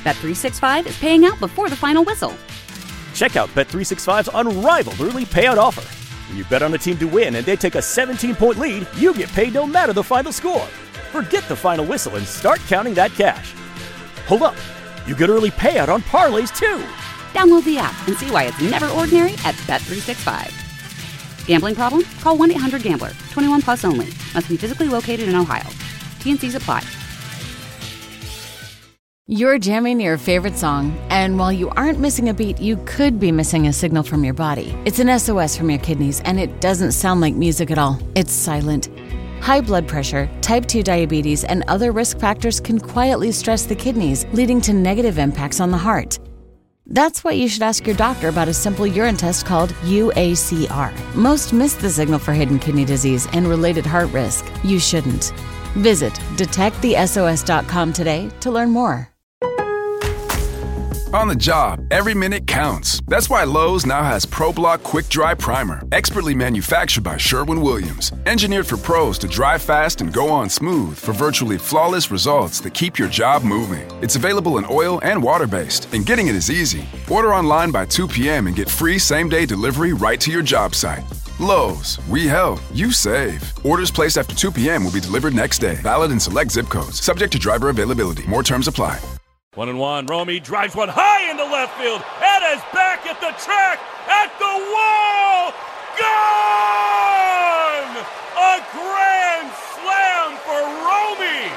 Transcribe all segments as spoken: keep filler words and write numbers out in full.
Bet three sixty-five is paying out before the final whistle. Check out Bet three sixty-five's unrivaled early payout offer. When you bet on a team to win and they take a seventeen-point lead, you get paid no matter the final score. Forget the final whistle and start counting that cash. Hold up. You get early payout on parlays, too. Download the app and see why it's never ordinary at Bet three sixty-five. Gambling problem? Call one eight hundred gambler. twenty-one plus only. Must be physically located in Ohio. T N Cs apply. You're jamming your favorite song, and while you aren't missing a beat, you could be missing a signal from your body. It's an S O S from your kidneys, and it doesn't sound like music at all. It's silent. High blood pressure, type two diabetes, and other risk factors can quietly stress the kidneys, leading to negative impacts on the heart. That's why you should ask your doctor about a simple urine test called U A C R. Most miss the signal for hidden kidney disease and related heart risk. You shouldn't. Visit detect the S O S dot com today to learn more. On the job, every minute counts. That's why Lowe's now has ProBlock Quick Dry Primer, expertly manufactured by Sherwin-Williams. Engineered for pros to dry fast and go on smooth for virtually flawless results that keep your job moving. It's available in oil and water-based, and getting it is easy. Order online by two p.m. and get free same-day delivery right to your job site. Lowe's, we help, you save. Orders placed after two p.m. will be delivered next day. Valid in select zip codes. Subject to driver availability. More terms apply. One and one. Romy drives one high into left field. Ed is back at the track, at the wall. Gone! A grand slam for Romy.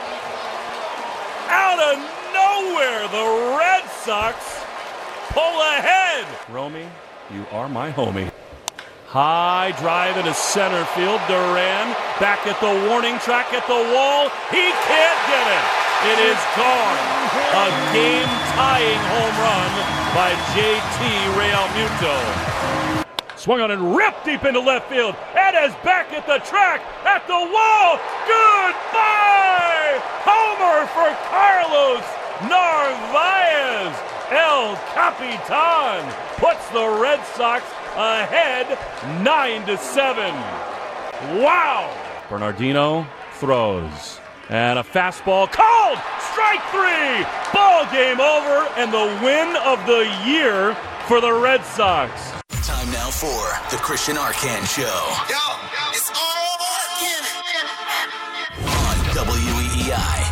Out of nowhere, the Red Sox pull ahead. Romy, you are my homie. High drive into center field. Duran back at the warning track at the wall. He can't get it. It is gone. A game-tying home run by J T Realmuto. Swung on and ripped deep into left field. Ed is back at the track, at the wall. Goodbye! Homer for Carlos Narvaez. El Capitan puts the Red Sox ahead nine to seven. Wow! Bernardino throws. And a fastball called! Strike three! Ball game over, and the win of the year for the Red Sox. Time now for the Christian Arcand Show. Yo, it's all Arcand. On W E E I.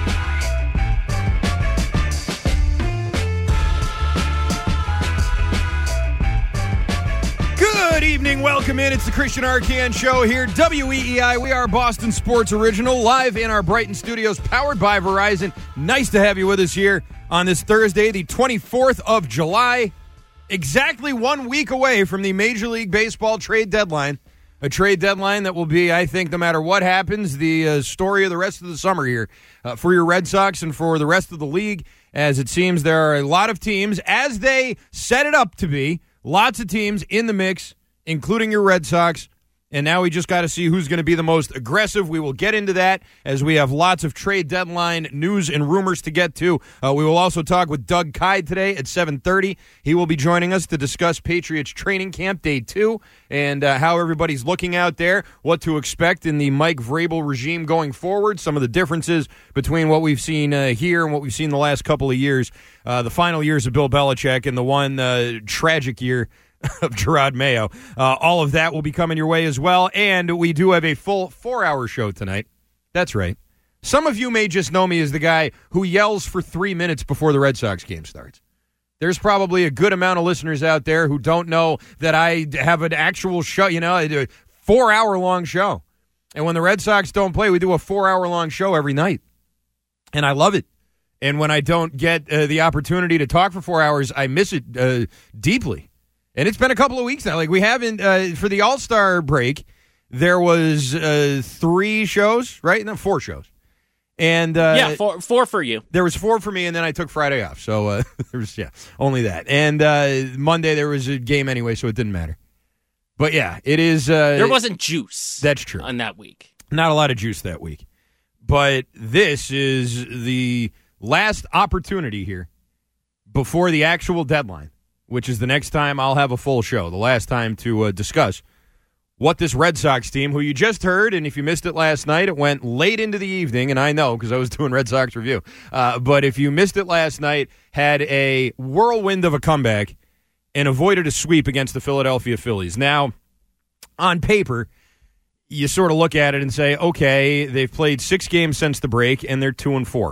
Good evening, welcome in. It's the Christian Arcand Show here, W E E I. We are Boston Sports Original, live in our Brighton studios, powered by Verizon. Nice to have you with us here on this Thursday, the twenty-fourth of July, exactly one week away from the Major League Baseball trade deadline. A trade deadline that will be, I think, no matter what happens, the uh, story of the rest of the summer here uh, for your Red Sox and for the rest of the league, as it seems there are a lot of teams, as they set it up to be, lots of teams in the mix, including your Red Sox, and now we just got to see who's going to be the most aggressive. We will get into that as we have lots of trade deadline news and rumors to get to. Uh, we will also talk with Doug Kyed today at seven thirty. He will be joining us to discuss Patriots training camp day two and uh, how everybody's looking out there, what to expect in the Mike Vrabel regime going forward, some of the differences between what we've seen uh, here and what we've seen the last couple of years, uh, the final years of Bill Belichick and the one uh, tragic year of Gerard Mayo. Uh, all of that will be coming your way as well, and we do have a full four-hour show tonight. That's right. Some of you may just know me as the guy who yells for three minutes before the Red Sox game starts. There's probably a good amount of listeners out there who don't know that I have an actual show, you know, a four-hour-long show. And when the Red Sox don't play, we do a four-hour-long show every night. And I love it. And when I don't get uh, the opportunity to talk for four hours, I miss it uh, deeply. And it's been a couple of weeks now. Like, we haven't, uh, for the All-Star break, there was uh, three shows, right? No, four shows. And uh, yeah, four, four for you. There was four for me, and then I took Friday off. So uh, there was, yeah, only that. And uh, Monday there was a game anyway, so it didn't matter. But yeah, it is. Uh, there wasn't juice. That's true. On that week. Not a lot of juice that week. But this is the last opportunity here before the actual deadline, which is the next time I'll have a full show, the last time to uh, discuss what this Red Sox team, who you just heard, and if you missed it last night, it went late into the evening, and I know because I was doing Red Sox review. Uh, but if you missed it last night, had a whirlwind of a comeback and avoided a sweep against the Philadelphia Phillies. Now, on paper, you sort of look at it and say, okay, they've played six games since the break, and they're two and four.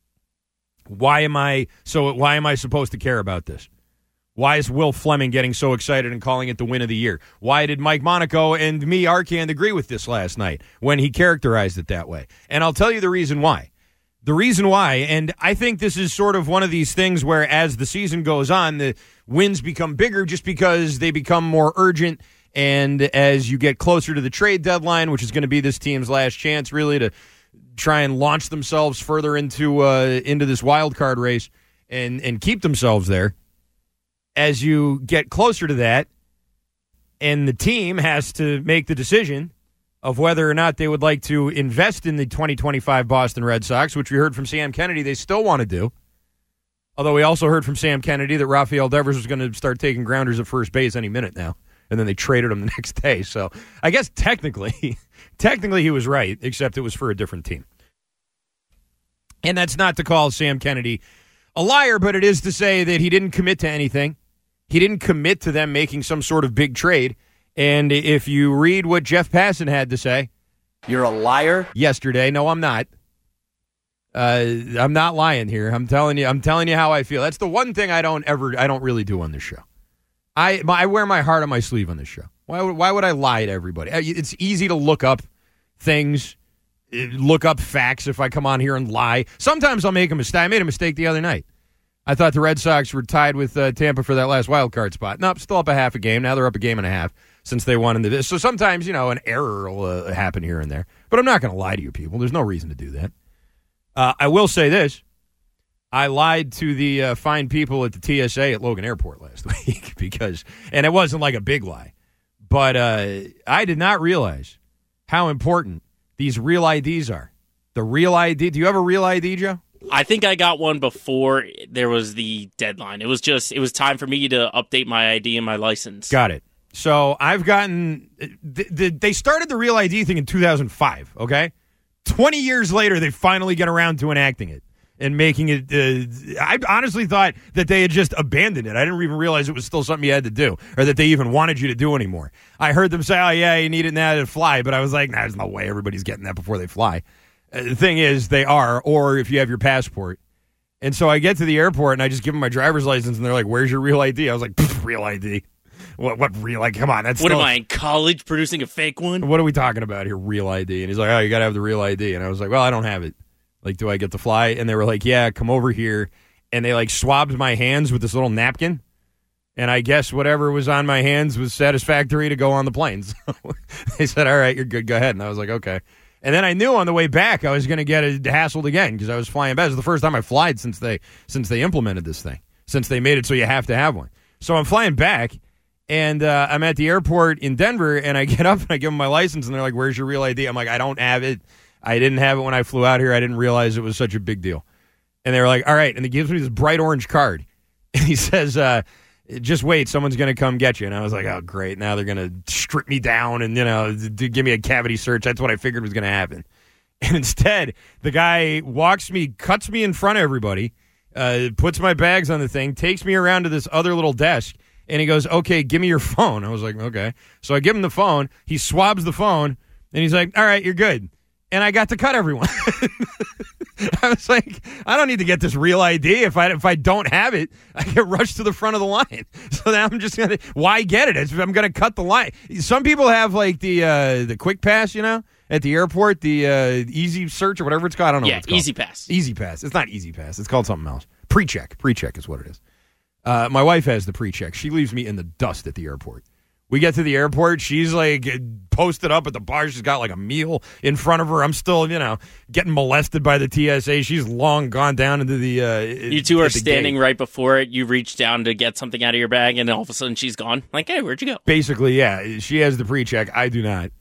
Why am I so? Why am I supposed to care about this? Why is Will Fleming getting so excited and calling it the win of the year? Why did Mike Monaco and me, Arcand, agree with this last night when he characterized it that way? And I'll tell you the reason why. The reason why, and I think this is sort of one of these things where as the season goes on, the wins become bigger just because they become more urgent, and as you get closer to the trade deadline, which is going to be this team's last chance really to try and launch themselves further into uh, into this wild card race and, and keep themselves there. As you get closer to that, and the team has to make the decision of whether or not they would like to invest in the twenty twenty-five Boston Red Sox, which we heard from Sam Kennedy they still want to do. Although we also heard from Sam Kennedy that Rafael Devers was going to start taking grounders at first base any minute now, and then they traded him the next day. So I guess technically, technically he was right, except it was for a different team. And that's not to call Sam Kennedy a liar, but it is to say that he didn't commit to anything. He didn't commit to them making some sort of big trade. And if you read what Jeff Passan had to say, you're a liar yesterday. No, I'm not. Uh, I'm not lying here. I'm telling you. I'm telling you how I feel. That's the one thing I don't ever. I don't really do on this show. I my, I wear my heart on my sleeve on this show. Why would Why would I lie to everybody? It's easy to look up things, look up facts. If I come on here and lie, sometimes I'll make a mistake. I made a mistake the other night. I thought the Red Sox were tied with uh, Tampa for that last wild card spot. Nope, still up a half a game. Now they're up a game and a half since they won into this. So sometimes, you know, an error will uh, happen here and there. But I'm not going to lie to you people. There's no reason to do that. Uh, I will say this. I lied to the uh, fine people at the T S A at Logan Airport last week because, and it wasn't like a big lie, but uh, I did not realize how important these real I Ds are. The real I D. Do you have a real I D, Joe? I think I got one before there was the deadline. It was just, it was time for me to update my I D and my license. Got it. So I've gotten, th- th- they started the Real I D thing in two thousand five, okay? twenty years later, they finally get around to enacting it and making it, uh, I honestly thought that they had just abandoned it. I didn't even realize it was still something you had to do or that they even wanted you to do anymore. I heard them say, oh yeah, you need it now to fly, but I was like, nah, there's no way everybody's getting that before they fly. The thing is, they are, or if you have your passport. And so I get to the airport, and I just give them my driver's license, and they're like, where's your real I D? I was like, real I D? What, what real? Like, come on. That's What still, am I, in college producing a fake one? What are we talking about here, real I D? And he's like, oh, you got to have the real I D. And I was like, well, I don't have it. Like, do I get to fly? And they were like, yeah, come over here. And they, like, swabbed my hands with this little napkin. And I guess whatever was on my hands was satisfactory to go on the plane. So they said, all right, you're good. Go ahead. And I was like, okay. And then I knew on the way back I was going to get hassled again because I was flying back. It was the first time I flied since they since they implemented this thing, since they made it so you have to have one. So I'm flying back, and uh, I'm at the airport in Denver, and I get up and I give them my license, and they're like, where's your real I D? I'm like, I don't have it. I didn't have it when I flew out here. I didn't realize it was such a big deal. And they were like, all right. And he gives me this bright orange card, and he says, uh, just wait, someone's going to come get you. And I was like, oh, great. Now they're going to strip me down and, you know, d- give me a cavity search. That's what I figured was going to happen. And instead, the guy walks me, cuts me in front of everybody, uh, puts my bags on the thing, takes me around to this other little desk, and he goes, okay, give me your phone. I was like, okay. So I give him the phone. He swabs the phone, and he's like, all right, you're good. And I got to cut everyone. I was like, I don't need to get this real I D. If I if I don't have it, I get rushed to the front of the line. So now I'm just going to, why get it? It's, I'm going to cut the line. Some people have like the uh, the quick pass, you know, at the airport, the uh, easy search or whatever it's called. I don't know yeah, what it's called. Easy Pass. Easy Pass. It's not Easy Pass. It's called something else. Pre-check. Pre-check is what it is. Uh, my wife has the pre-check. She leaves me in the dust at the airport. We get to the airport. She's like posted up at the bar. She's got like a meal in front of her. I'm still, you know, getting molested by the T S A. She's long gone down into the. Uh, you two are standing gate. Right before it. You reach down to get something out of your bag, and all of a sudden she's gone. Like, hey, where'd you go? Basically, yeah. She has the pre-check. I do not.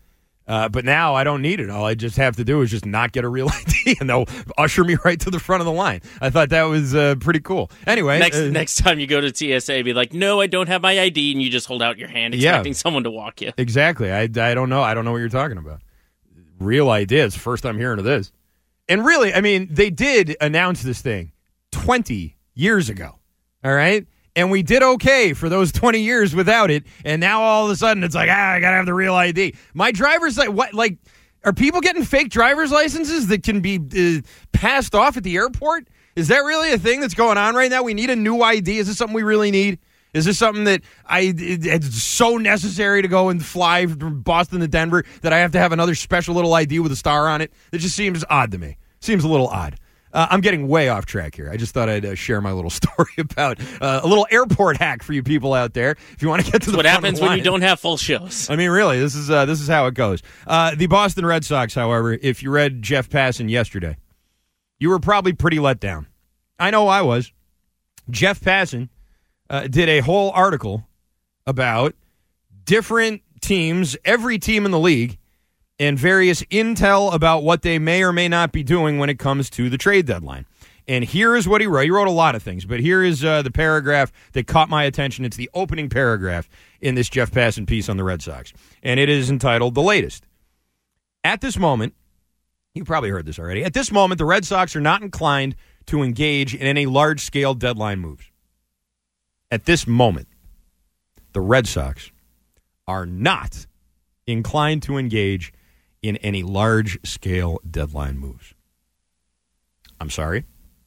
Uh, but now I don't need it. All I just have to do is just not get a real I D, and they'll usher me right to the front of the line. I thought that was uh, pretty cool. Anyway. Next uh, next time you go to T S A, be like, no, I don't have my I D, and you just hold out your hand expecting yeah, someone to walk you. Exactly. I, I don't know. I don't know what you're talking about. Real I D is first I'm hearing of this. And really, I mean, they did announce this thing twenty years ago. All right? And we did okay for those twenty years without it. And now all of a sudden it's like, ah, I got to have the real I D. My driver's like, what? Like, are people getting fake driver's licenses that can be uh, passed off at the airport? Is that really a thing that's going on right now? We need a new I D. Is this something we really need? Is this something that I it, it's so necessary to go and fly from Boston to Denver that I have to have another special little I D with a star on it? It just seems odd to me. Seems a little odd. Uh, I'm getting way off track here. I just thought I'd uh, share my little story about uh, a little airport hack for you people out there. If you want to get to the what front happens of the line. when you don't have full shows. I mean, really, this is uh, this is how it goes. Uh, the Boston Red Sox, however, if you read Jeff Passan yesterday, you were probably pretty let down. I know I was. Jeff Passan uh, did a whole article about different teams, every team in the league, and various intel about what they may or may not be doing when it comes to the trade deadline. And here is what he wrote. He wrote a lot of things, but here is uh, the paragraph that caught my attention. It's the opening paragraph in this Jeff Passan piece on the Red Sox, and it is entitled The Latest. At this moment, you probably heard this already, at this moment, the Red Sox are not inclined to engage in any large-scale deadline moves. At this moment, the Red Sox are not inclined to engage in any large-scale deadline moves. I'm sorry?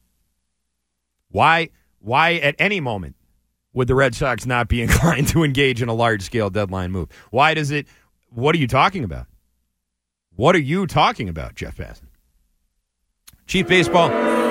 Why, why at any moment would the Red Sox not be inclined to engage in a large-scale deadline move? Why does it... What are you talking about? What are you talking about, Jeff Passan? Chief Baseball...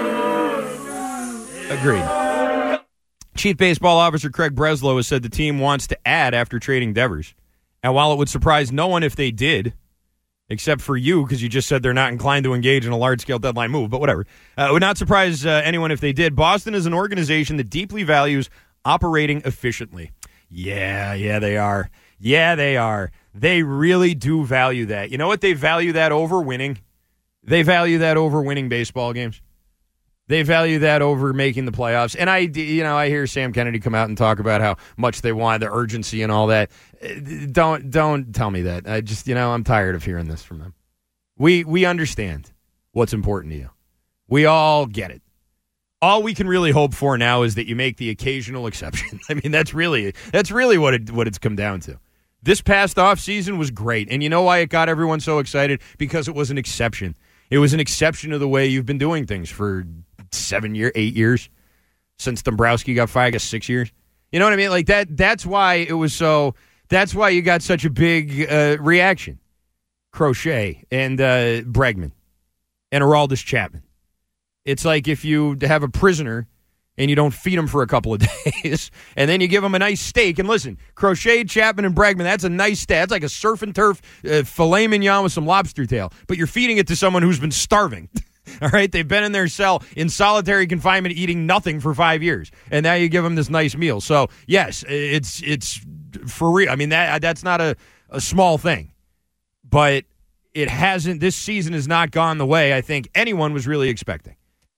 Agreed. Chief Baseball Officer Craig Breslow has said the team wants to add after trading Devers. And while it would surprise no one if they did... except for you, because you just said they're not inclined to engage in a large-scale deadline move, but whatever. Uh, it would not surprise uh, anyone if they did. Boston is an organization that deeply values operating efficiently. Yeah, yeah, they are. Yeah, they are. They really do value that. You know what? They value that over winning. They value that over winning baseball games. They value that over making the playoffs. And I, you know, I hear Sam Kennedy come out and talk about how much they want, the urgency and all that. Don't, don't tell me that. I just, you know, I'm tired of hearing this from them. We, we understand what's important to you. We all get it. All we can really hope for now is that you make the occasional exception. I mean, that's really, that's really what it, what it's come down to. This past offseason was great. And you know why it got everyone so excited? Because it was an exception. It was an exception to the way you've been doing things for seven years, eight years since Dombrowski got fired, I guess six years. You know what I mean? Like that. That's why it was so. That's why you got such a big uh, reaction. Crochet and uh, Bregman and Aroldis Chapman. It's like if you have a prisoner and you don't feed him for a couple of days, and then you give him a nice steak. And listen, Crochet, Chapman, and Bregman, that's a nice steak. That's like a surf and turf uh, filet mignon with some lobster tail. But you're feeding it to someone who's been starving. All right? They've been in their cell in solitary confinement eating nothing for five years. And now you give them this nice meal. So, yes, it's it's for real. I mean, that that's not a, a small thing. But it hasn't, this season has not gone the way I think anyone was really expecting.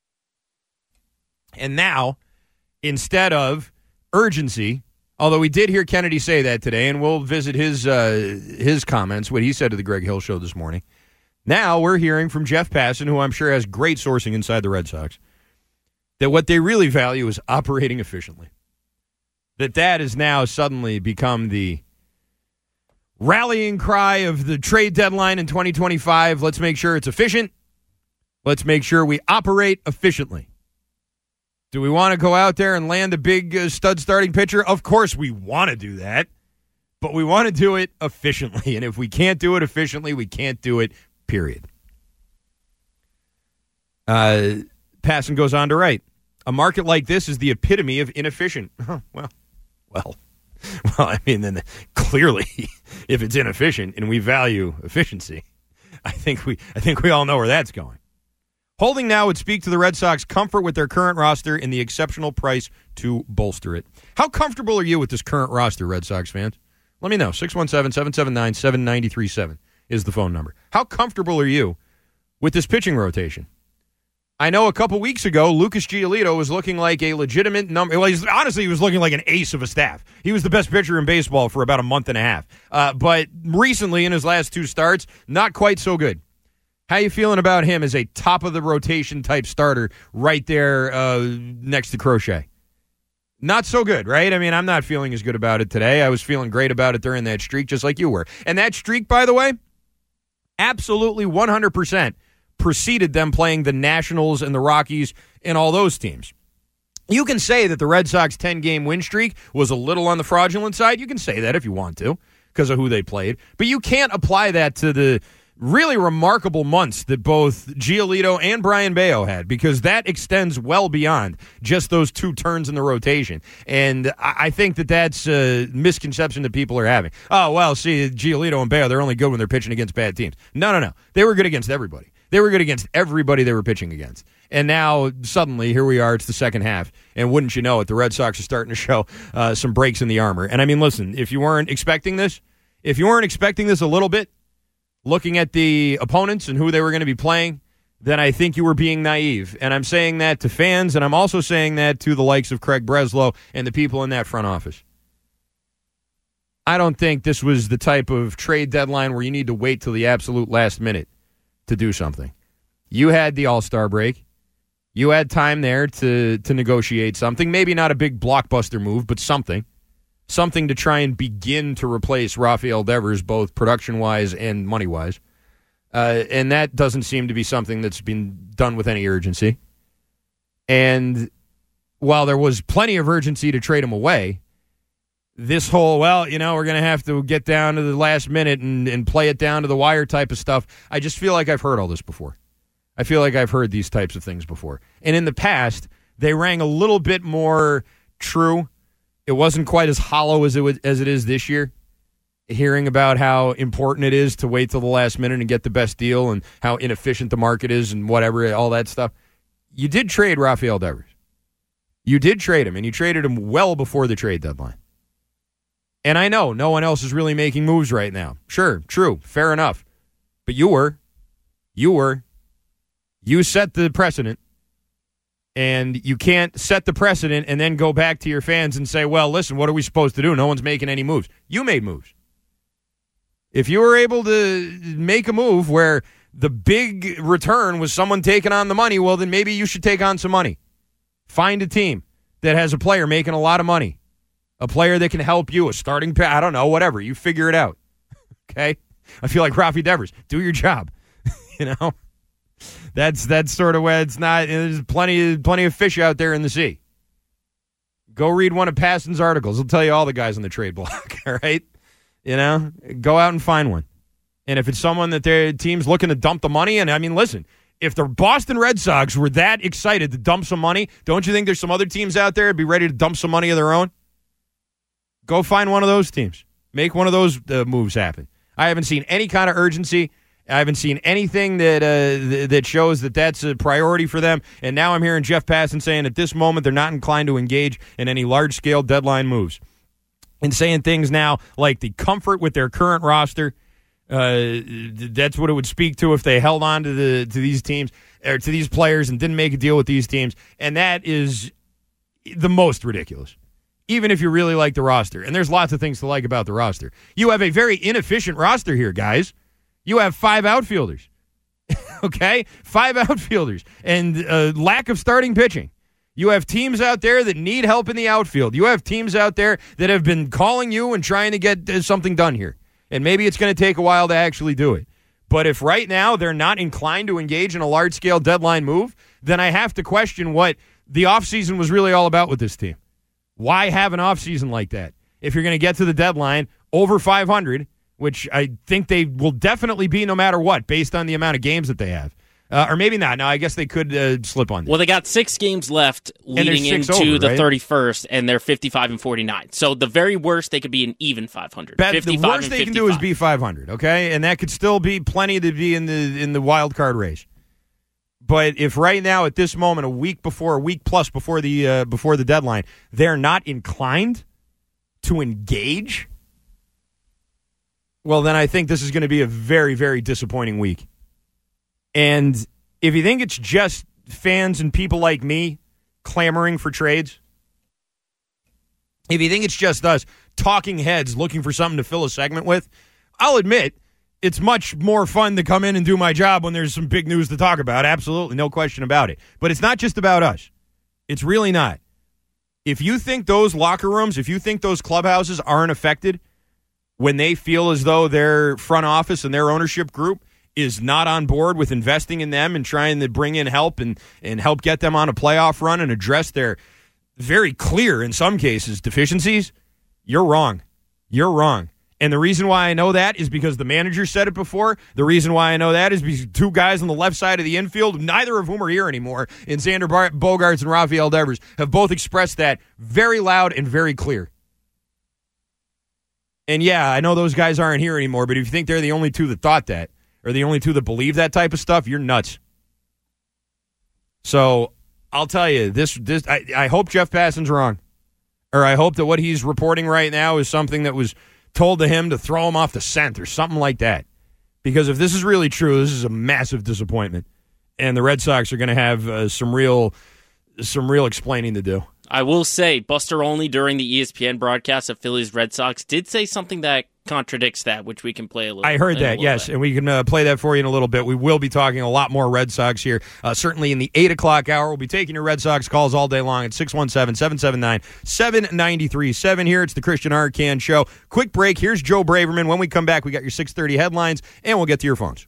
And now, instead of urgency, although we did hear Kennedy say that today, and we'll visit his uh, his comments, what he said to the Greg Hill Show this morning. Now we're hearing from Jeff Passan, who I'm sure has great sourcing inside the Red Sox, that what they really value is operating efficiently. That that has now suddenly become the rallying cry of the trade deadline in twenty twenty-five. Let's make sure it's efficient. Let's make sure we operate efficiently. Do we want to go out there and land a big uh, stud starting pitcher? Of course we want to do that, but we want to do it efficiently. And if we can't do it efficiently, we can't do it, period. Uh, Passan goes on to write, a market like this is the epitome of inefficient. Oh, well, well, well, I mean, then clearly, if it's inefficient and we value efficiency, I think we, I think we all know where that's going. Holding now would speak to the Red Sox comfort with their current roster and the exceptional price to bolster it. How comfortable are you with this current roster, Red Sox fans? Let me know. six one seven, seven seven nine, seven nine three seven is the phone number. How comfortable are you with this pitching rotation? I know a couple weeks ago, Lucas Giolito was looking like a legitimate number. Well, he's, honestly, he was looking like an ace of a staff. He was the best pitcher in baseball for about a month and a half. Uh, but recently, in his last two starts, not quite so good. How you feeling about him as a top-of-the-rotation type starter right there uh, next to Crochet? Not so good, right? I mean, I'm not feeling as good about it today. I was feeling great about it during that streak, just like you were. And that streak, by the way, absolutely one hundred percent preceded them playing the Nationals and the Rockies and all those teams. You can say that the Red Sox ten-game win streak was a little on the fraudulent side. You can say that if you want to because of who they played. But you can't apply that to the really remarkable months that both Giolito and Brian Bayo had, because that extends well beyond just those two turns in the rotation. And I think that that's a misconception that people are having. Oh, well, see, Giolito and Bayo, they're only good when they're pitching against bad teams. No, no, no. They were good against everybody. They were good against everybody they were pitching against. And now, suddenly, here we are. It's the second half. And wouldn't you know it, the Red Sox are starting to show uh, some breaks in the armor. And, I mean, listen, if you weren't expecting this, if you weren't expecting this a little bit, looking at the opponents and who they were going to be playing, then I think you were being naive. And I'm saying that to fans, and I'm also saying that to the likes of Craig Breslow and the people in that front office. I don't think this was the type of trade deadline where you need to wait till the absolute last minute to do something. You had the All-Star break. You had time there to, to negotiate something. Maybe not a big blockbuster move, but something. Something to try and begin to replace Rafael Devers, both production-wise and money-wise. Uh, and that doesn't seem to be something that's been done with any urgency. And while there was plenty of urgency to trade him away, this whole, well, you know, we're going to have to get down to the last minute and, and play it down to the wire type of stuff, I just feel like I've heard all this before. I feel like I've heard these types of things before. And in the past, they rang a little bit more true. It wasn't quite as hollow as it was, as it is this year, hearing about how important it is to wait till the last minute and get the best deal and how inefficient the market is and whatever, all that stuff. You did trade Rafael Devers. You did trade him, and you traded him well before the trade deadline. And I know no one else is really making moves right now. Sure, true, fair enough. But you were. You were. You set the precedent. And you can't set the precedent and then go back to your fans and say, well, listen, what are we supposed to do? No one's making any moves. You made moves. If you were able to make a move where the big return was someone taking on the money, well, then maybe you should take on some money. Find a team that has a player making a lot of money, a player that can help you, a starting pay, I don't know, whatever. You figure it out. Okay? I feel like Rafi Devers. Do your job. You know? That's that's sort of where it's not. There's plenty plenty of fish out there in the sea. Go read one of Paston's articles. He'll tell you all the guys on the trade block. All right, you know, go out and find one. And if it's someone that their team's looking to dump the money, and I mean, listen, if the Boston Red Sox were that excited to dump some money, don't you think there's some other teams out there that'd be ready to dump some money of their own? Go find one of those teams. Make one of those uh, moves happen. I haven't seen any kind of urgency. I haven't seen anything that uh, th- that shows that that's a priority for them. And now I'm hearing Jeff Passan saying at this moment they're not inclined to engage in any large-scale deadline moves. And saying things now like the comfort with their current roster, uh, that's what it would speak to if they held on to the to these teams or to these players and didn't make a deal with these teams. And that is the most ridiculous, even if you really like the roster. And there's lots of things to like about the roster. You have a very inefficient roster here, guys. You have five outfielders, okay? Five outfielders and a lack of starting pitching. You have teams out there that need help in the outfield. You have teams out there that have been calling you and trying to get something done here. And maybe it's going to take a while to actually do it. But if right now they're not inclined to engage in a large-scale deadline move, then I have to question what the offseason was really all about with this team. Why have an offseason like that? If you're going to get to the deadline over five hundred, which I think they will definitely be no matter what, based on the amount of games that they have. Uh, or maybe not. No, I guess they could uh, slip on this. Well, they got six games left leading into over, the right? thirty-first, and they're fifty-five and forty-nine. So the very worst, they could be an even five hundred. Bet the worst they can do is be five hundred, okay? And that could still be plenty to be in the in the wild card race. But if right now, at this moment, a week before, a week plus before the uh, before the deadline, they're not inclined to engage, well, then I think this is going to be a very, very disappointing week. And if you think it's just fans and people like me clamoring for trades, if you think it's just us talking heads looking for something to fill a segment with, I'll admit it's much more fun to come in and do my job when there's some big news to talk about. Absolutely, no question about it. But it's not just about us. It's really not. If you think those locker rooms, if you think those clubhouses aren't affected when they feel as though their front office and their ownership group is not on board with investing in them and trying to bring in help and, and help get them on a playoff run and address their very clear, in some cases, deficiencies, you're wrong. You're wrong. And the reason why I know that is because the manager said it before. The reason why I know that is because two guys on the left side of the infield, neither of whom are here anymore, in Xander Bogaerts and Rafael Devers, have both expressed that very loud and very clear. And yeah, I know those guys aren't here anymore, but if you think they're the only two that thought that, or the only two that believe that type of stuff, you're nuts. So I'll tell you, this this I, I hope Jeff Passan's wrong. Or I hope that what he's reporting right now is something that was told to him to throw him off the scent or something like that. Because if this is really true, this is a massive disappointment. And the Red Sox are going to have uh, some real some real explaining to do. I will say, Buster Olney during the E S P N broadcast of Phillies Red Sox did say something that contradicts that, which we can play a little. I heard that, yes, bit. And we can uh, play that for you in a little bit. We will be talking a lot more Red Sox here. Uh, certainly in the eight o'clock hour, we'll be taking your Red Sox calls all day long at six one seven, seven seven nine, seven nine three seven. Here, it's the Christian Arcand Show. Quick break. Here's Joe Braverman. When we come back, we got your six thirty headlines, and we'll get to your phones.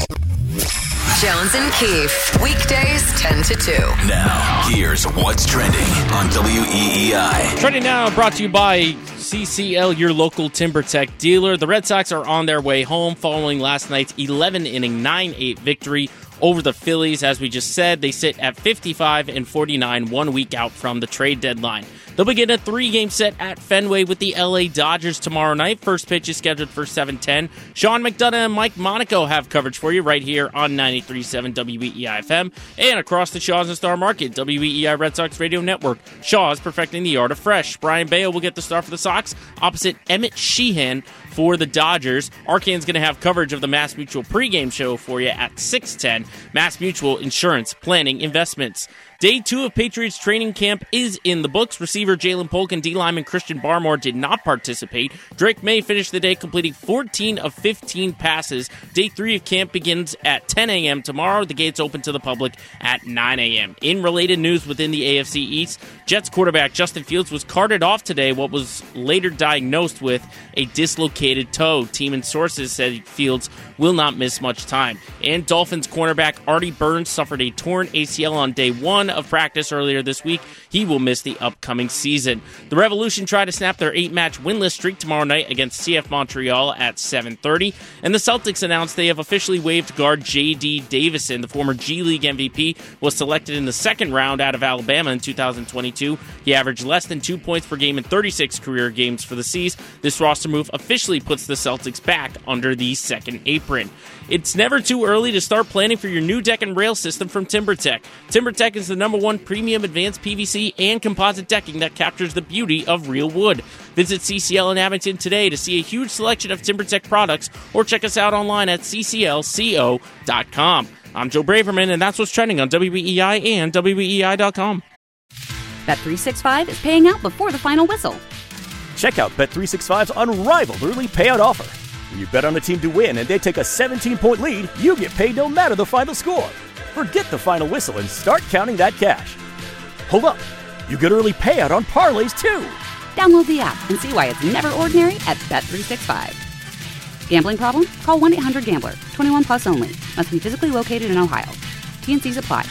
Jones and Keefe, weekdays ten to two. Now, here's what's trending on W E E I. Trending now brought to you by C C L, your local TimberTech dealer. The Red Sox are on their way home following last night's eleven-inning, nine eight victory over the Phillies. As we just said, they sit at fifty-five and forty-nine, one week out from the trade deadline. They'll begin a three-game set at Fenway with the L A Dodgers tomorrow night. First pitch is scheduled for seven ten. Sean McDonough and Mike Monaco have coverage for you right here on ninety-three point seven W E E I F M and across the Shaw's and Star Market, W E E I Red Sox Radio Network. Shaw's perfecting the art of fresh. Brian Bayo will get the start for the Sox opposite Emmett Sheehan for the Dodgers. Arcan's going to have coverage of the Mass Mutual pregame show for you at six ten. Mass Mutual Insurance, Planning, Investments. Day two of Patriots training camp is in the books. Receiver Jalen Polk and D-lineman Christian Barmore did not participate. Drake May finished the day completing fourteen of fifteen passes. Day three of camp begins at ten a.m. tomorrow. The gates open to the public at nine a.m. In related news within the A F C East, Jets quarterback Justin Fields was carted off today, what was later diagnosed with a dislocated toe. Team and sources said Fields will not miss much time. And Dolphins cornerback Artie Burns suffered a torn A C L on day one of practice earlier this week. He will miss the upcoming season. The Revolution try to snap their eight-match winless streak tomorrow night against C F Montreal at seven thirty. And the Celtics announced they have officially waived guard J D Davison. The former G League M V P was selected in the second round out of Alabama in two thousand twenty-two. He averaged less than two points per game in thirty-six career games for the C's. This roster move officially puts the Celtics back under the second apron. It's never too early to start planning for your new deck and rail system from TimberTech. TimberTech is the number one premium advanced P V C and composite decking that captures the beauty of real wood. Visit C C L in Abington today to see a huge selection of TimberTech products or check us out online at c c l co dot com. I'm Joe Braverman, and that's what's trending on W E E I and W E E I dot com. Bet three sixty-five is paying out before the final whistle. Check out Bet three sixty-five's unrivaled early payout offer. When you bet on a team to win and they take a seventeen-point lead, you get paid no matter the final score. Forget the final whistle and start counting that cash. Hold up. You get early payout on parlays, too. Download the app and see why it's never ordinary at Bet three sixty-five. Gambling problem? Call one eight hundred gambler. twenty-one plus only. Must be physically located in Ohio. T N Cs apply.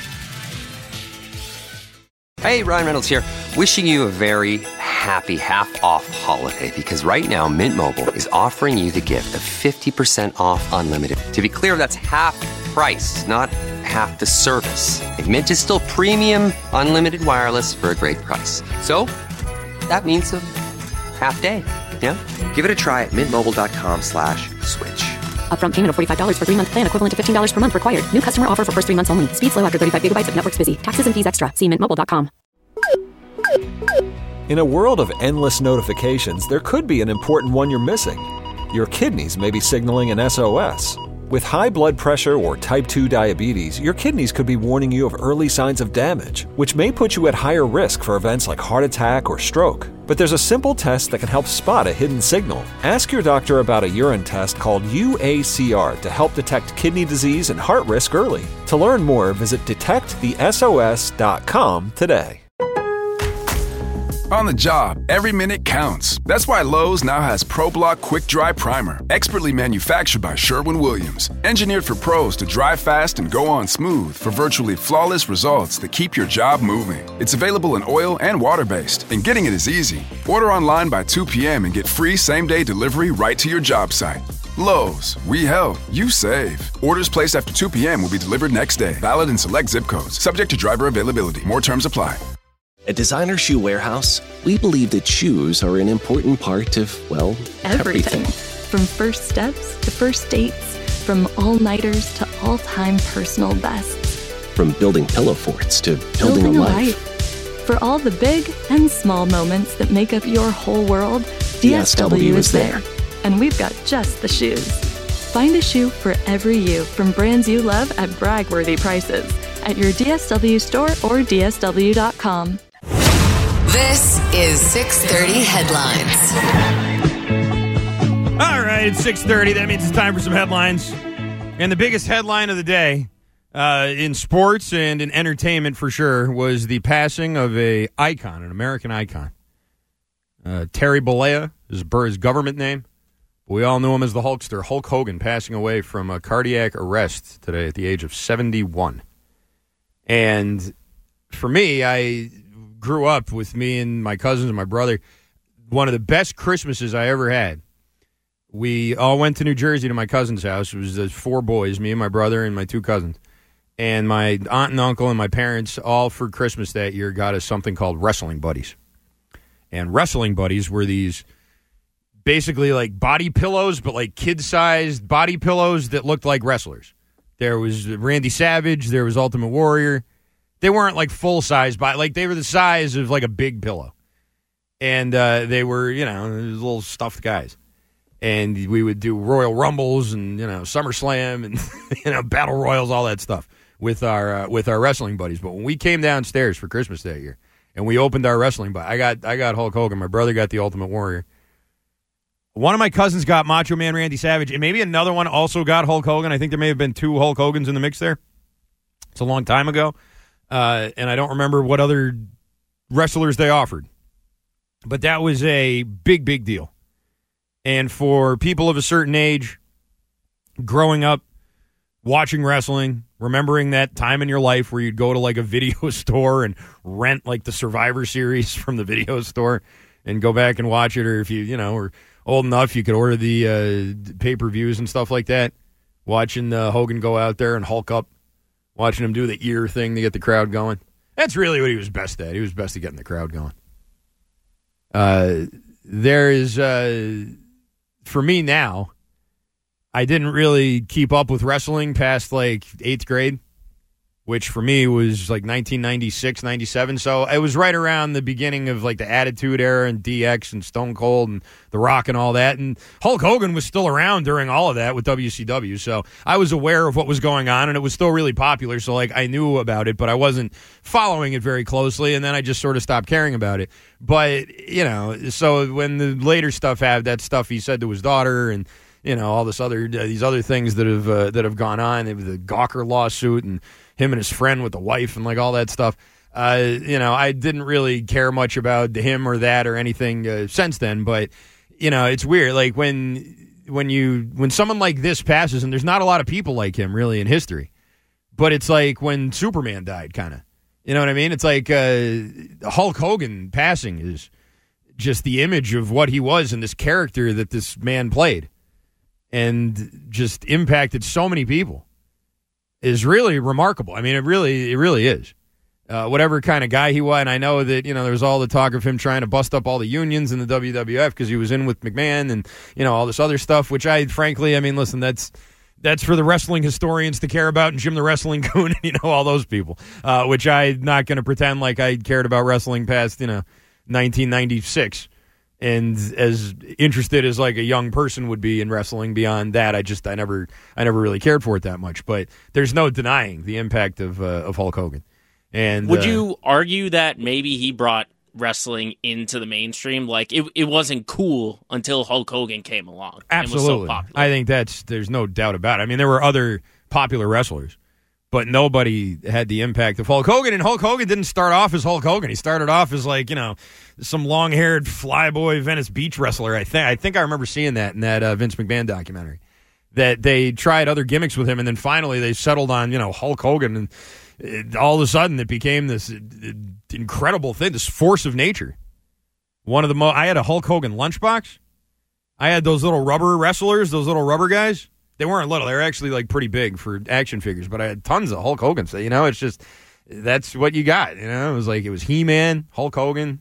Hey, Ryan Reynolds here. Wishing you a very happy half-off holiday, because right now Mint Mobile is offering you the gift of fifty percent off unlimited. To be clear, that's half price, not half the service. And Mint is still premium unlimited wireless for a great price. So that means a half day. Yeah? Give it a try at mintmobile.com slash switch. Upfront payment of forty-five dollars for three-month plan equivalent to fifteen dollars per month required. New customer offer for first three months only. Speed slow after thirty-five gigabytes if network's busy. Taxes and fees extra. See mint mobile dot com. In a world of endless notifications, there could be an important one you're missing. your kidneys may be signaling an S O S. With high blood pressure or type two diabetes, your kidneys could be warning you of early signs of damage, which may put you at higher risk for events like heart attack or stroke. But there's a simple test that can help spot a hidden signal. Ask your doctor about a urine test called U A C R to help detect kidney disease and heart risk early. To learn more, visit detect the S O S dot com today. On the job, every minute counts. That's why Lowe's now has ProBlock Quick Dry Primer, expertly manufactured by Sherwin-Williams. Engineered for pros to dry fast and go on smooth for virtually flawless results that keep your job moving. It's available in oil and water-based, and getting it is easy. Order online by two p.m. and get free same-day delivery right to your job site. Lowe's, we help, you save. Orders placed after two p.m. will be delivered next day. Valid in select zip codes. Subject to driver availability. More terms apply. At Designer Shoe Warehouse, we believe that shoes are an important part of, well, everything. everything. From first steps to first dates, from all-nighters to all-time personal bests. From building pillow forts to building, building a, a life. life. For all the big and small moments that make up your whole world, D S W, D S W is there. And we've got just the shoes. Find a shoe for every you from brands you love at brag-worthy prices at your D S W store or D S W dot com. This is six thirty Headlines. All right, it's six thirty. That means it's time for some headlines. And the biggest headline of the day uh, in sports and in entertainment for sure was the passing of a icon, an American icon. Uh, Terry Bollea is his government name. We all knew him as the Hulkster. Hulk Hogan passing away from a cardiac arrest today at the age of seventy-one. And for me, I grew up with me and my cousins and my brother. One of the best Christmases I ever had. We all went to New Jersey to my cousin's house. It was the four boys, me and my brother and my two cousins. And my aunt and uncle and my parents, all for Christmas that year, got us something called Wrestling Buddies. And Wrestling Buddies were these basically like body pillows, but like kid-sized body pillows that looked like wrestlers. There was Randy Savage. There was Ultimate Warrior. They weren't like full-size, but like they were the size of like a big pillow. And uh, they were, you know, little stuffed guys. And we would do Royal Rumbles and, you know, SummerSlam and, you know, Battle Royals, all that stuff with our uh, with our wrestling buddies. But when we came downstairs for Christmas that year and we opened our wrestling buddy, I got I got Hulk Hogan. My brother got the Ultimate Warrior. One of my cousins got Macho Man Randy Savage, and maybe another one also got Hulk Hogan. I think there may have been two Hulk Hogans in the mix there. It's a long time ago. Uh, and I don't remember what other wrestlers they offered. But that was a big, big deal. And for people of a certain age, growing up, watching wrestling, remembering that time in your life where you'd go to like a video store and rent like the Survivor Series from the video store and go back and watch it, or if you, you know, were old enough, you could order the uh, pay-per-views and stuff like that. Watching uh, Hogan go out there and Hulk up. Watching him do the ear thing to get the crowd going. That's really what he was best at. He was best at getting the crowd going. Uh, there is, uh, for me now, I didn't really keep up with wrestling past like eighth grade, which for me was like nineteen ninety-six, ninety-seven. So it was right around the beginning of like the Attitude Era and D X and Stone Cold and The Rock and all that. And Hulk Hogan was still around during all of that with W C W. So I was aware of what was going on, and it was still really popular. So like I knew about it, but I wasn't following it very closely. And then I just sort of stopped caring about it. But, you know, so when the later stuff had that stuff he said to his daughter and, you know, all this other, uh, these other things that have, uh, that have gone on, the Gawker lawsuit and him and his friend with the wife and like all that stuff. Uh, you know, I didn't really care much about him or that or anything uh, since then. But, you know, it's weird. Like when when you when someone like this passes, and there's not a lot of people like him really in history. But it's like when Superman died, kind of. You know what I mean? It's like uh, Hulk Hogan passing is just the image of what he was and this character that this man played and just impacted so many people. Is really remarkable. I mean, it really, it really is. Uh, whatever kind of guy he was, and I know that, you know, there was all the talk of him trying to bust up all the unions in the W W F because he was in with McMahon and, you know, all this other stuff, which I, frankly, I mean, listen, that's that's for the wrestling historians to care about, and Jim the Wrestling Goon, and, you know, all those people, uh, which I'm not going to pretend like I cared about wrestling past, you know, nineteen ninety-six. And as interested as like a young person would be in wrestling, beyond that, I just I never I never really cared for it that much. But there's no denying the impact of uh, of Hulk Hogan. And would uh, you argue that maybe he brought wrestling into the mainstream? Like it, it wasn't cool until Hulk Hogan came along. Absolutely, and was so popular. I think that's there's no doubt about it. I mean, there were other popular wrestlers, but nobody had the impact of Hulk Hogan. And Hulk Hogan didn't start off as Hulk Hogan. He started off as like, you know, some long-haired flyboy Venice Beach wrestler. I think I think I remember seeing that in that uh, Vince McMahon documentary. That they tried other gimmicks with him, and then finally they settled on, you know, Hulk Hogan, and it, all of a sudden it became this uh, incredible thing, this force of nature. One of the most. I had a Hulk Hogan lunchbox. I had those little rubber wrestlers, those little rubber guys. They weren't little; they were actually like pretty big for action figures. But I had tons of Hulk Hogan. So you know, it's just that's what you got. You know, it was like it was He-Man, Hulk Hogan,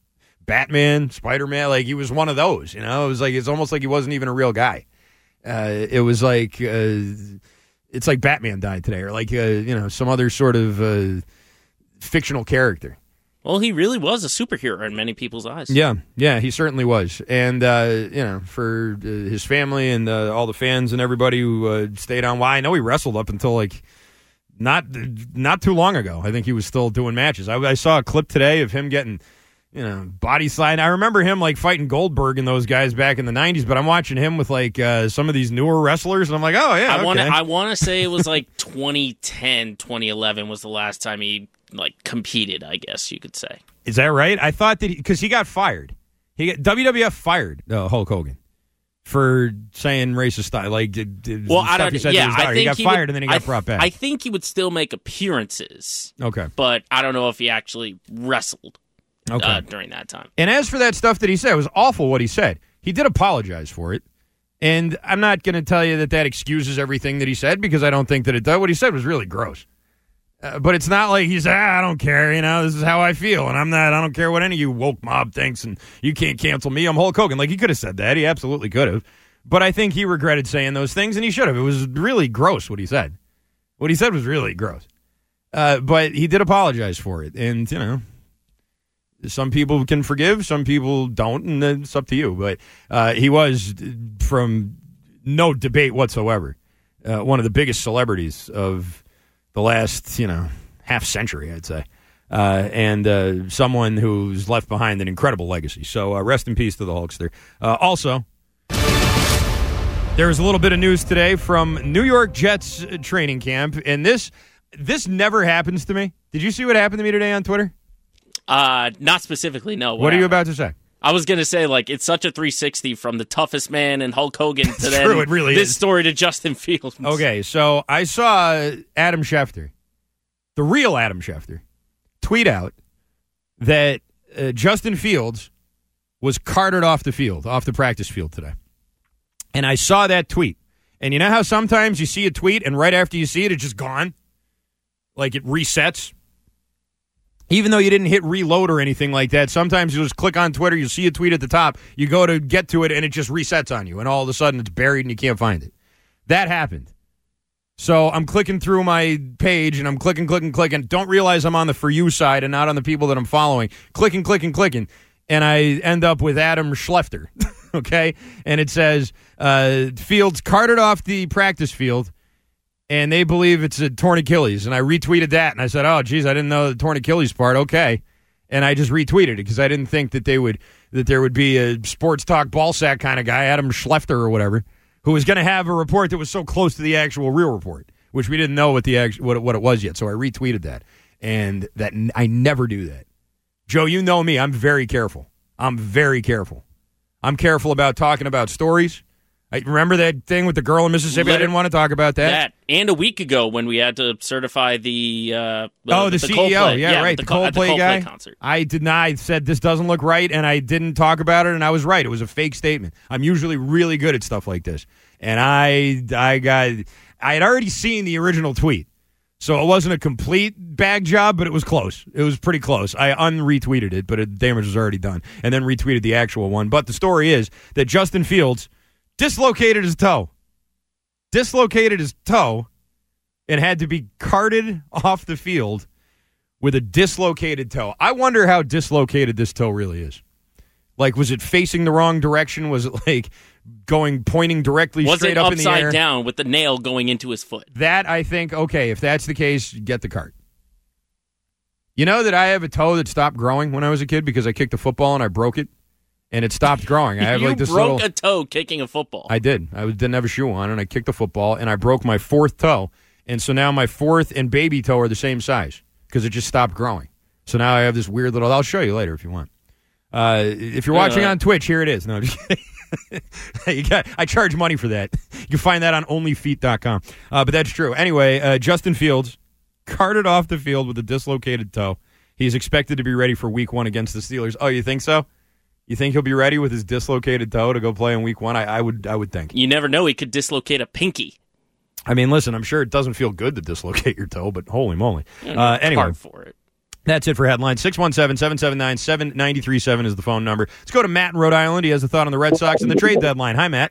Batman, Spider-Man. Like he was one of those. You know, it was like it's almost like he wasn't even a real guy. Uh, it was like uh, it's like Batman died today, or like uh, you know some other sort of uh, fictional character. Well, he really was a superhero in many people's eyes. Yeah, yeah, he certainly was. And, uh, you know, for uh, his family and uh, all the fans and everybody who uh, stayed on, well, I know he wrestled up until, like, not not too long ago. I think he was still doing matches. I, I saw a clip today of him getting, you know, body slide. I remember him, like, fighting Goldberg and those guys back in the nineties, but I'm watching him with, like, uh, some of these newer wrestlers, and I'm like, oh, yeah, I okay. wanna, I want to say it was, like, twenty ten, twenty eleven was the last time he like competed, I guess you could say. Is that right? I thought that because he, he got fired. He got, W W F fired uh, Hulk Hogan for saying racist stuff. Like, well, I don't. He said yeah, to his I think he got he fired would, and then he got I, brought back. I think he would still make appearances. Okay, but I don't know if he actually wrestled. Okay. Uh, during that time. And as for that stuff that he said, it was awful what he said. He did apologize for it. And I'm not going to tell you that that excuses everything that he said, because I don't think that it does. What he said was really gross. Uh, but it's not like he's, ah, I don't care, you know, this is how I feel, and I'm not, I don't care what any of you woke mob thinks, and you can't cancel me, I'm Hulk Hogan. Like, he could have said that. He absolutely could have. But I think he regretted saying those things, and he should have. It was really gross what he said. What he said was really gross. Uh, but he did apologize for it, and, you know, some people can forgive, some people don't, and it's up to you. But uh, he was, from no debate whatsoever, uh, one of the biggest celebrities of the last, you know, half century, I'd say, uh, and uh, someone who's left behind an incredible legacy. So uh, rest in peace to the Hulkster. Uh, also, there was a little bit of news today from New York Jets training camp, and this this never happens to me. Did you see what happened to me today on Twitter? Uh, not specifically, no. What, what are you about to say? I was going to say, like, it's such a three sixty from the toughest man and Hulk Hogan to then true, it really this is. story to Justin Fields. Okay, so I saw Adam Schefter, the real Adam Schefter, tweet out that uh, Justin Fields was carted off the field, off the practice field today. And I saw that tweet. And you know how sometimes you see a tweet and right after you see it, it's just gone? Like it resets? Even though you didn't hit reload or anything like that, sometimes you just click on Twitter, you see a tweet at the top, you go to get to it, and it just resets on you, and all of a sudden it's buried and you can't find it. That happened. So I'm clicking through my page, and I'm clicking, clicking, clicking. Don't realize I'm on the For You side and not on the people that I'm following. Clicking, clicking, clicking, and I end up with Adam Schefter, okay? And it says, uh, Fields carted off the practice field, and they believe it's a torn Achilles. And I retweeted that, and I said, oh, geez, I didn't know the torn Achilles part. Okay. And I just retweeted it because I didn't think that they would that there would be a sports talk ball sack kind of guy, Adam Schefter or whatever, who was going to have a report that was so close to the actual real report, which we didn't know what the actual, what, it, what it was yet. So I retweeted that. And that I never do that. Joe, you know me. I'm very careful. I'm very careful. I'm careful about talking about stories. I remember that thing with the girl in Mississippi? Let I didn't want to talk about that. That and a week ago when we had to certify the uh, oh the, the C E O, Coldplay. yeah, yeah, right, the, the Coldplay, the Coldplay guy. Concert. I denied, said this doesn't look right, and I didn't talk about it, and I was right. It was a fake statement. I'm usually really good at stuff like this, and I I got I had already seen the original tweet, so it wasn't a complete bag job, but it was close. It was pretty close. I unretweeted it, but it, damage was already done, and then retweeted the actual one. But the story is that Justin Fields dislocated his toe. Dislocated his toe and had to be carted off the field with a dislocated toe. I wonder how dislocated this toe really is. Like, was it facing the wrong direction? Was it like going, pointing directly was straight it up in the air? upside down with the nail going into his foot? That, I think, okay, if that's the case, get the cart. You know that I have a toe that stopped growing when I was a kid because I kicked a football and I broke it, and it stopped growing. I have you like this broke little, a toe kicking a football. I did. I was, didn't have a shoe on, and I kicked a football, and I broke my fourth toe. And so now my fourth and baby toe are the same size because it just stopped growing. So now I have this weird little, I'll show you later if you want. Uh, if you're watching uh, on Twitch, here it is. No, just kidding. you got, I charge money for that. You can find that on only feet dot com. Uh, but that's true. Anyway, uh, Justin Fields carted off the field with a dislocated toe. He's expected to be ready for week one against the Steelers. Oh, you think so? You think he'll be ready with his dislocated toe to go play in week one? I, I would I would think. You never know. He could dislocate a pinky. I mean, listen, I'm sure it doesn't feel good to dislocate your toe, but holy moly. Uh, anyway. Hard for it. That's it for headlines. six one seven, seven seven nine, seven nine three seven is the phone number. Let's go to Matt in Rhode Island. He has a thought on the Red Sox and the trade deadline. Hi, Matt.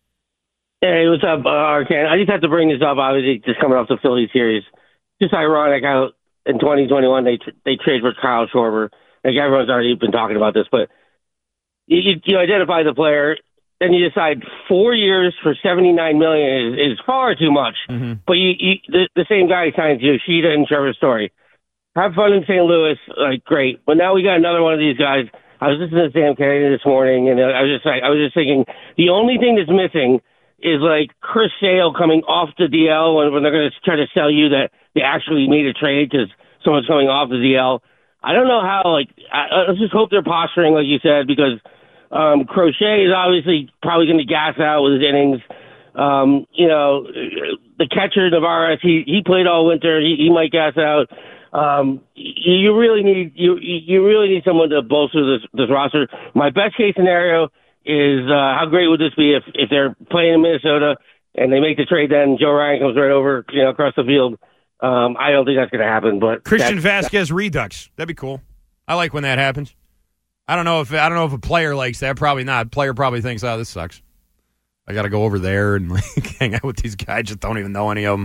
Hey, what's up, uh, Arcan? I just have to bring this up, obviously, just coming off the Phillies series. Just ironic how in twenty twenty-one they they trade for Kyle Schwarber. Like, everyone's already been talking about this, but you, you identify the player, then you decide four years for seventy-nine million dollars is, is far too much. Mm-hmm. But you, you the, the same guy signs Yoshida and Trevor Story. Have fun in Saint Louis, like, great. But now we got another one of these guys. I was listening to Sam Kennedy this morning, and I was just like, I was just thinking, the only thing that's missing is like Chris Sale coming off the D L when, when they're going to try to sell you that they actually made a trade because someone's coming off the D L. I don't know how. Like, I, let's just hope they're posturing, like you said, because um, Crochet is obviously probably going to gas out with his innings. Um, you know, the catcher Navarez, he he played all winter. He, he might gas out. Um, you really need you you really need someone to bolster this this roster. My best case scenario is uh, how great would this be if if they're playing in Minnesota and they make the trade, then Joe Ryan comes right over, you know, across the field. Um, I don't think that's going to happen. But Christian Vasquez Redux, that'd be cool. I like when that happens. I don't know if I don't know if a player likes that. Probably not. Player probably thinks, oh, this sucks. I got to go over there and like hang out with these guys. Just don't even know any of them.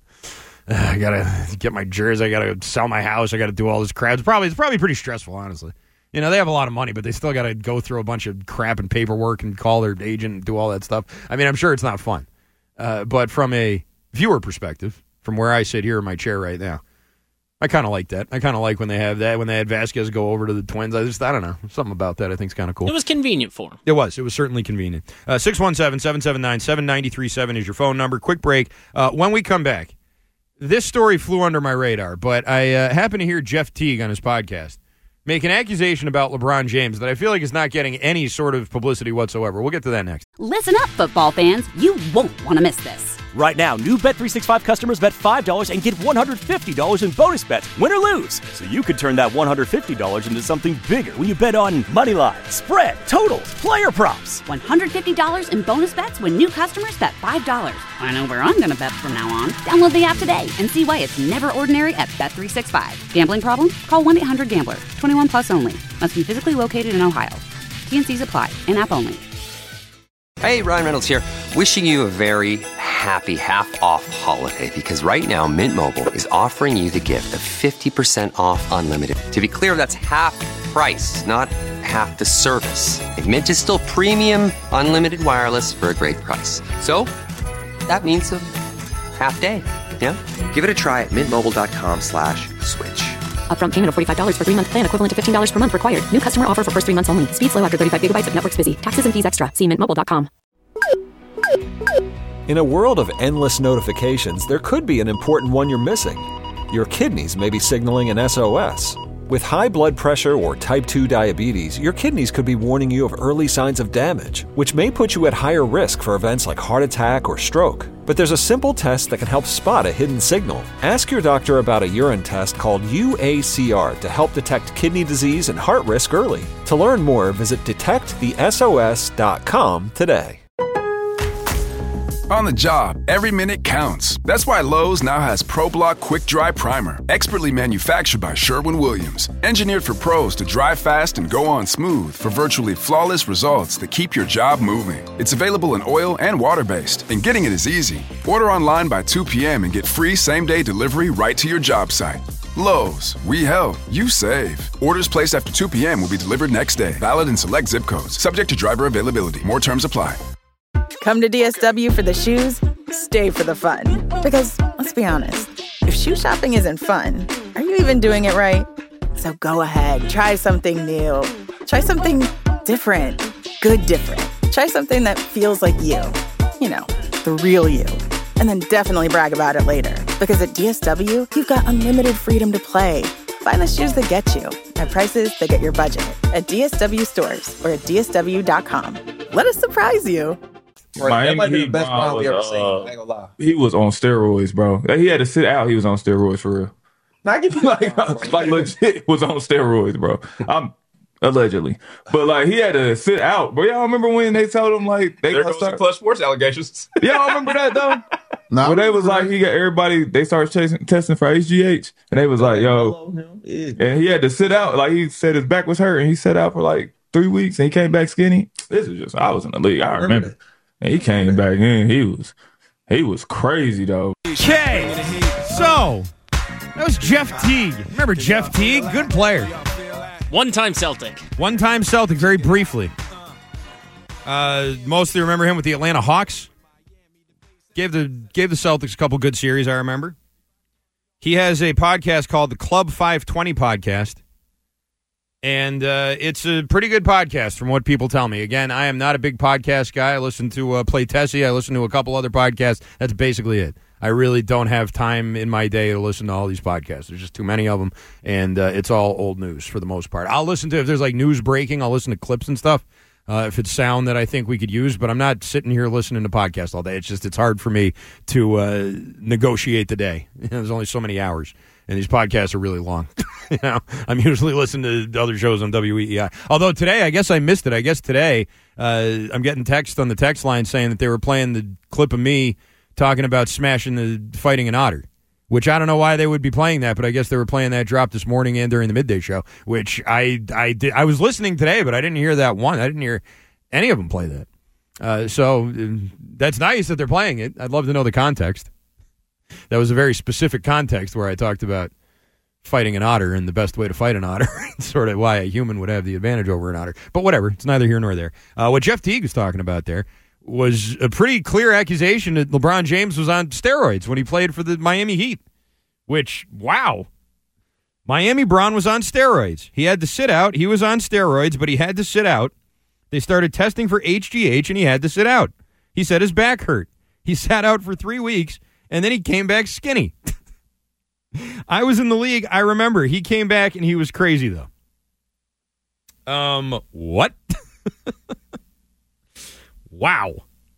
Uh, I gotta get my jersey. I gotta sell my house. I gotta do all this crap. It's probably it's probably pretty stressful, honestly. You know, they have a lot of money, but they still gotta go through a bunch of crap and paperwork and call their agent and do all that stuff. I mean, I'm sure it's not fun. Uh, but from a viewer perspective, from where I sit here in my chair right now, I kind of like that. I kind of like when they have that. When they had Vasquez go over to the Twins, I just I don't know, something about that I think is kind of cool. It was convenient for him. It was. It was certainly convenient. Uh, six one seven, seven seven nine, seven nine three seven is your phone number. Quick break. Uh, when we come back. This story flew under my radar, but I uh, happened to hear Jeff Teague on his podcast make an accusation about LeBron James that I feel like is not getting any sort of publicity whatsoever. We'll get to that next. Listen up, football fans. You won't want to miss this. Right now, new Bet three sixty-five customers bet five dollars and get one hundred fifty dollars in bonus bets, win or lose. So you could turn that one hundred fifty dollars into something bigger when you bet on money line, spread, totals, player props. one hundred fifty dollars in bonus bets when new customers bet five dollars. I know where I'm going to bet from now on. Download the app today and see why it's never ordinary at Bet three sixty-five. Gambling problem? Call one eight hundred gambler. twenty-one plus only. Must be physically located in Ohio. T N Cs apply. In-app only. Hey, Ryan Reynolds here. Wishing you a very happy half-off holiday because right now Mint Mobile is offering you the gift of fifty percent off unlimited. To be clear, that's half price, not half the service. And Mint is still premium unlimited wireless for a great price. So that means a half day. Yeah? Give it a try at mintmobile.com slash switch. Upfront payment of forty-five dollars for three-month plan equivalent to fifteen dollars per month required. New customer offer for first three months only. Speed slow after thirty-five gigabytes if network's busy. Taxes and fees extra. See mint mobile dot com. In a world of endless notifications, there could be an important one you're missing. Your kidneys may be signaling an S O S. With high blood pressure or type two diabetes, your kidneys could be warning you of early signs of damage, which may put you at higher risk for events like heart attack or stroke. But there's a simple test that can help spot a hidden signal. Ask your doctor about a urine test called U A C R to help detect kidney disease and heart risk early. To learn more, visit detect the S O S dot com today. On the job, every minute counts. That's why Lowe's now has ProBlock Quick Dry Primer, expertly manufactured by Sherwin-Williams. Engineered for pros to dry fast and go on smooth for virtually flawless results that keep your job moving. It's available in oil and water-based, and getting it is easy. Order online by two p.m. and get free same-day delivery right to your job site. Lowe's, we help, you save. Orders placed after two p.m. will be delivered next day. Valid in select zip codes. Subject to driver availability. More terms apply. Come to D S W for the shoes, stay for the fun. Because, let's be honest, if shoe shopping isn't fun, are you even doing it right? So go ahead, try something new. Try something different. Good different. Try something that feels like you. You know, the real you. And then definitely brag about it later. Because at D S W, you've got unlimited freedom to play. Find the shoes that get you at prices that get your budget at D S W stores or at D S W dot com. Let us surprise you. Miami that might be Heat the best Brown we ever was, seen. uh, I ain't gonna lie. He was on steroids, bro. He had to sit out. He was on steroids for real. Now, I give you like, like legit was on steroids, bro. I'm allegedly, but like he had to sit out. But y'all remember when they told him like they There gonna goes the start? Clutch Sports allegations. Y'all remember that though? No. When they was like he got everybody. They started chasing, testing for H G H, and they was like, "Yo," and he had to sit out. Like he said his back was hurt, and he sat out for like three weeks, and he came back skinny. This is just I was in the league. I remember, and he came back in. He was he was crazy though. Okay, so that was Jeff Teague. Remember Jeff Teague? Good player. One-time Celtic. One-time Celtic, very briefly. Uh, mostly remember him with the Atlanta Hawks. Gave the gave the Celtics a couple good series, I remember. He has a podcast called the Club five twenty Podcast. And uh, it's a pretty good podcast from what people tell me. Again, I am not a big podcast guy. I listen to uh, Play Tessie. I listen to a couple other podcasts. That's basically it. I really don't have time in my day to listen to all these podcasts. There's just too many of them, and uh, it's all old news for the most part. I'll listen to, if there's like news breaking, I'll listen to clips and stuff, uh, if it's sound that I think we could use, but I'm not sitting here listening to podcasts all day. It's just, it's hard for me to uh, negotiate the day. There's only so many hours, and these podcasts are really long. you know, I'm usually listening to other shows on W E E I. Although today, I guess I missed it. I guess today, uh, I'm getting text on the text line saying that they were playing the clip of me talking about smashing the fighting an otter, which I don't know why they would be playing that, but I guess they were playing that drop this morning and during the midday show, which I I did. I was listening today, but I didn't hear that one. I didn't hear any of them play that. Uh, so uh, that's nice that they're playing it. I'd love to know the context. That was a very specific context where I talked about fighting an otter and the best way to fight an otter. Sort of why a human would have the advantage over an otter. But whatever. It's neither here nor there. Uh, what Jeff Teague was talking about there was a pretty clear accusation that LeBron James was on steroids when he played for the Miami Heat, which, wow. Miami Bron was on steroids. He had to sit out. He was on steroids, but he had to sit out. They started testing for H G H, and he had to sit out. He said his back hurt. He sat out for three weeks, and then he came back skinny. I was in the league. I remember. He came back, and he was crazy, though. Um, what? Wow.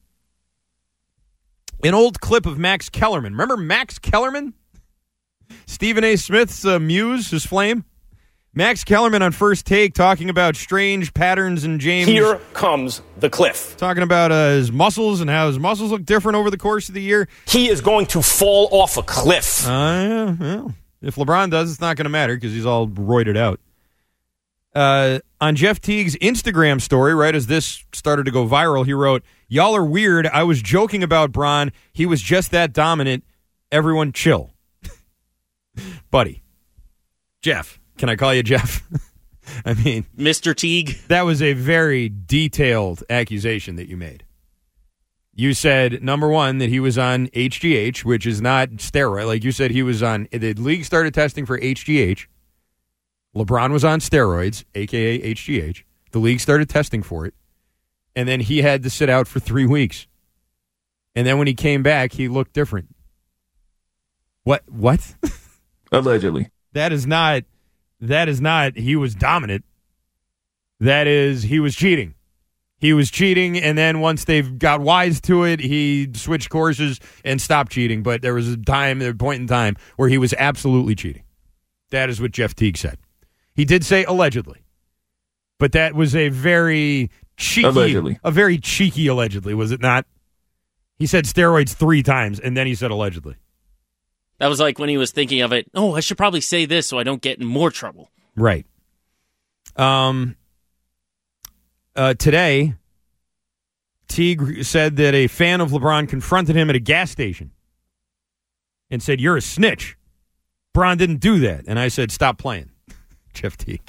An old clip of Max Kellerman. Remember Max Kellerman? Stephen A. Smith's uh, muse, his flame? Max Kellerman on First Take talking about strange patterns in James. Here comes the cliff. Talking about uh, his muscles and how his muscles look different over the course of the year. He is going to fall off a cliff. Uh, yeah, yeah. If LeBron does, it's not going to matter because he's all roided out. Uh, on Jeff Teague's Instagram story, right as this started to go viral, he wrote, "Y'all are weird. I was joking about Bron. He was just that dominant. Everyone chill." Buddy. Jeff. Can I call you Jeff? I mean, Mister Teague. That was a very detailed accusation that you made. You said, number one, that he was on H G H, which is not steroid. Like you said, he was on, the league started testing for H G H. LeBron was on steroids, a k a. H G H. The league started testing for it. And then he had to sit out for three weeks. And then when he came back, he looked different. What? What? Allegedly. That is not, that is not, he was dominant. That is, he was cheating. He was cheating, and then once they've got wise to it, he switched courses and stopped cheating. But there was a time, a point in time, where he was absolutely cheating. That is what Jeff Teague said. He did say allegedly, but that was a very cheeky, allegedly. a very cheeky allegedly, was it not? He said steroids three times, and then he said allegedly. That was like when he was thinking of it, oh, I should probably say this so I don't get in more trouble. Right. Um. Uh, today, Teague said that a fan of LeBron confronted him at a gas station and said, "You're a snitch." Bron didn't do that. And I said, stop playing, Jeff Teague.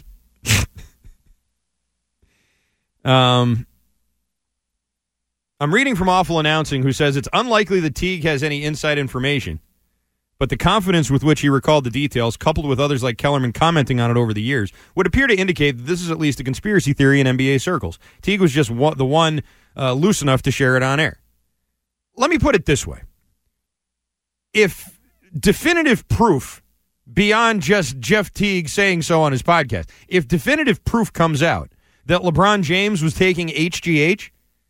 um, I'm reading from Awful Announcing, who says it's unlikely that Teague has any inside information, but the confidence with which he recalled the details, coupled with others like Kellerman commenting on it over the years, would appear to indicate that this is at least a conspiracy theory in N B A circles. Teague was just one, the one uh, loose enough to share it on air. Let me put it this way. If definitive proof beyond just Jeff Teague saying so on his podcast, if definitive proof comes out that LeBron James was taking H G H,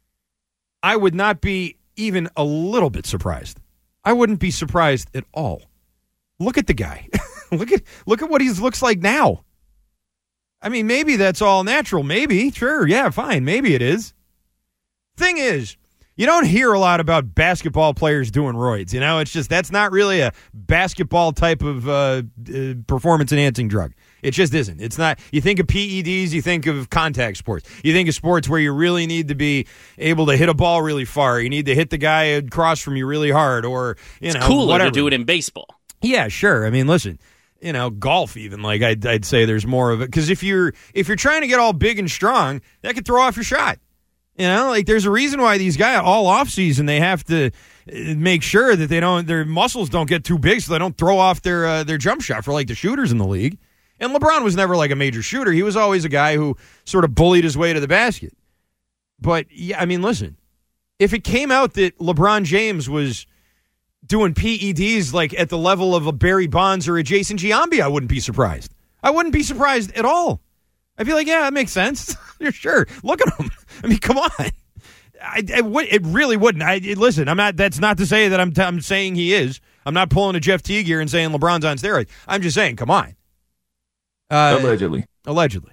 I would not be even a little bit surprised. I wouldn't be surprised at all. Look at the guy. look at look at what he looks like now. I mean, maybe that's all natural. Maybe. Sure. Yeah, fine. Maybe it is. Thing is, you don't hear a lot about basketball players doing roids. You know, it's just that's not really a basketball type of uh, uh, performance-enhancing drug. It just isn't. It's not. You think of P E Ds, you think of contact sports. You think of sports where you really need to be able to hit a ball really far. You need to hit the guy across from you really hard, or you it's know, cooler whatever. to do it in baseball. Yeah, sure. I mean, listen. You know, golf even, like I'd, I'd say there's more of it. Because if you're if you're trying to get all big and strong, that could throw off your shot. You know, like there's a reason why these guys all off season they have to make sure that they don't their muscles don't get too big so they don't throw off their uh, their jump shot for like the shooters in the league. And LeBron was never like a major shooter. He was always a guy who sort of bullied his way to the basket. But yeah, I mean, listen, if it came out that LeBron James was doing P E Ds like at the level of a Barry Bonds or a Jason Giambi, I wouldn't be surprised. I wouldn't be surprised at all. I'd be like, yeah, that makes sense. You're sure. Look at him. I mean, come on. I, I would, it really wouldn't. I it, listen. I'm not. That's not to say that I'm. T- I'm saying he is. I'm not pulling a Jeff Teague here and saying LeBron's on steroids. I'm just saying, come on. Uh, allegedly. Allegedly.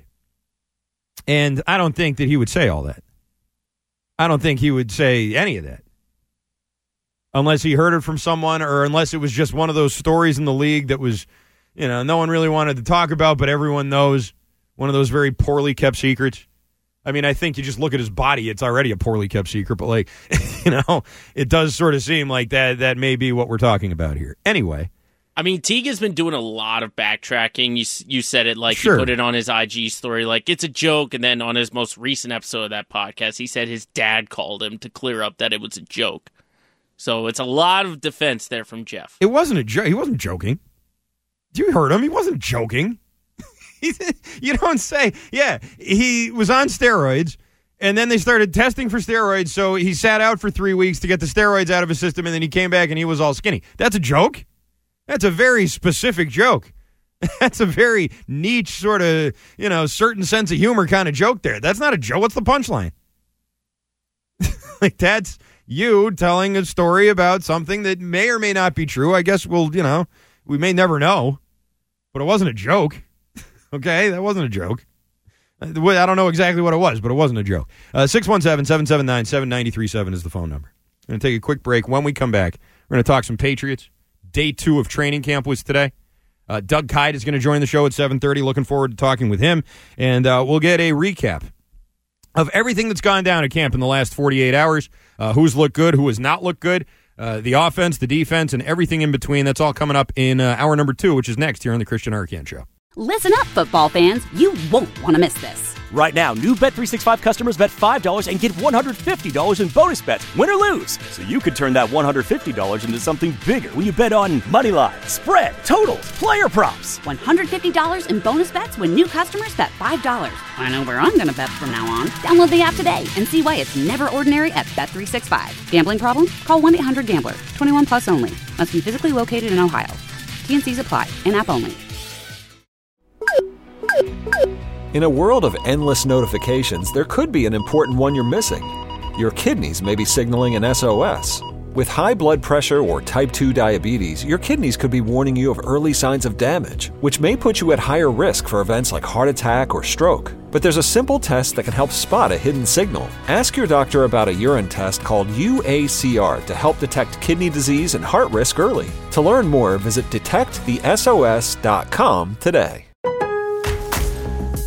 And I don't think that he would say all that. I don't think he would say any of that. Unless he heard it from someone or unless it was just one of those stories in the league that was, you know, no one really wanted to talk about, but everyone knows. One of those very poorly kept secrets. I mean, I think you just look at his body, it's already a poorly kept secret, but like, you know, it does sort of seem like that that may be what we're talking about here. Anyway. I mean, Teague has been doing a lot of backtracking. You you said it like sure. He put it on his I G story like it's a joke, and then on his most recent episode of that podcast, he said his dad called him to clear up that it was a joke. So it's a lot of defense there from Jeff. It wasn't a joke. He wasn't joking. You heard him. He wasn't joking. You don't say, yeah, he was on steroids, and then they started testing for steroids, so he sat out for three weeks to get the steroids out of his system, and then he came back and he was all skinny. That's a joke? That's a very specific joke. That's a very niche sort of, you know, certain sense of humor kind of joke there. That's not a joke. What's the punchline? Like, that's you telling a story about something that may or may not be true. I guess we'll, you know, we may never know, but it wasn't a joke. Okay, that wasn't a joke. I don't know exactly what it was, but it wasn't a joke. Uh, six one seven, seven seven nine, seven nine three seven is the phone number. We're going to take a quick break. When we come back, we're going to talk some Patriots. Day two of training camp was today. Uh, Doug Kyed is going to join the show at seven thirty. Looking forward to talking with him. And uh, we'll get a recap of everything that's gone down at camp in the last forty-eight hours. Uh, who's looked good, who has not looked good. Uh, the offense, the defense, and everything in between. That's all coming up in uh, hour number two, which is next here on the Christian Arcand Show. Listen up, football fans. You won't want to miss this. Right now, new Bet three sixty-five customers bet five dollars and get one hundred fifty dollars in bonus bets, win or lose. So you could turn that one hundred fifty dollars into something bigger when you bet on money line, spread, totals, player props. one hundred fifty dollars in bonus bets when new customers bet five dollars. I know where I'm going to bet from now on. Download the app today and see why it's never ordinary at Bet three sixty-five. Gambling problem? Call one eight hundred gambler. twenty-one plus only. Must be physically located in Ohio. T N Cs apply. In-app only. In a world of endless notifications, there could be an important one you're missing. Your kidneys may be signaling an S O S. With high blood pressure or type two diabetes, your kidneys could be warning you of early signs of damage, which may put you at higher risk for events like heart attack or stroke. But there's a simple test that can help spot a hidden signal. Ask your doctor about a urine test called U A C R to help detect kidney disease and heart risk early. To learn more, visit detect the S O S dot com today.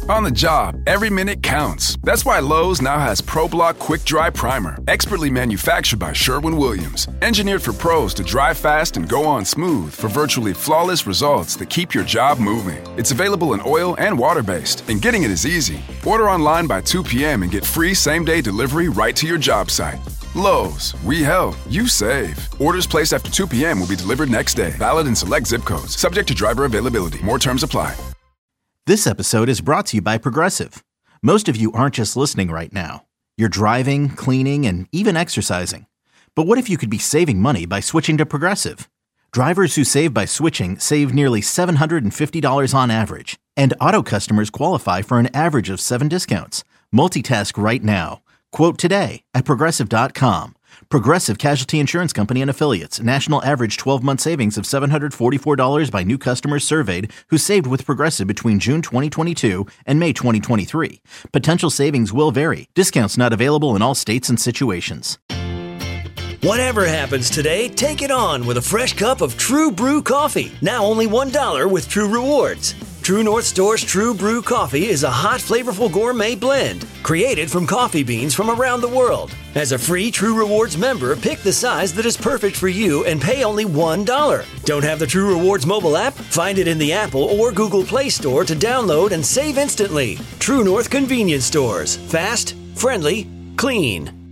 On the job, every minute counts. That's why Lowe's now has ProBlock Quick Dry Primer, expertly manufactured by Sherwin-Williams. Engineered for pros to dry fast and go on smooth for virtually flawless results that keep your job moving. It's available in oil and water-based, and getting it is easy. Order online by two p.m. and get free same-day delivery right to your job site. Lowe's, we help, you save. Orders placed after two p.m. will be delivered next day. Valid in select zip codes. Subject to driver availability. More terms apply. This episode is brought to you by Progressive. Most of you aren't just listening right now. You're driving, cleaning, and even exercising. But what if you could be saving money by switching to Progressive? Drivers who save by switching save nearly seven hundred fifty dollars on average. And auto customers qualify for an average of seven discounts. Multitask right now. Quote today at Progressive dot com. Progressive Casualty Insurance Company and Affiliates. National average twelve-month savings of seven hundred forty-four dollars by new customers surveyed who saved with Progressive between June twenty twenty-two and May twenty twenty-three. Potential savings will vary. Discounts not available in all states and situations. Whatever happens today, take it on with a fresh cup of True Brew coffee. Now only one dollar with True Rewards. True North Store's True Brew coffee is a hot, flavorful gourmet blend created from coffee beans from around the world. As a free True Rewards member, pick the size that is perfect for you and pay only one dollar. Don't have the True Rewards mobile app? Find it in the Apple or Google Play Store to download and save instantly. True North Convenience Stores. Fast, friendly, clean.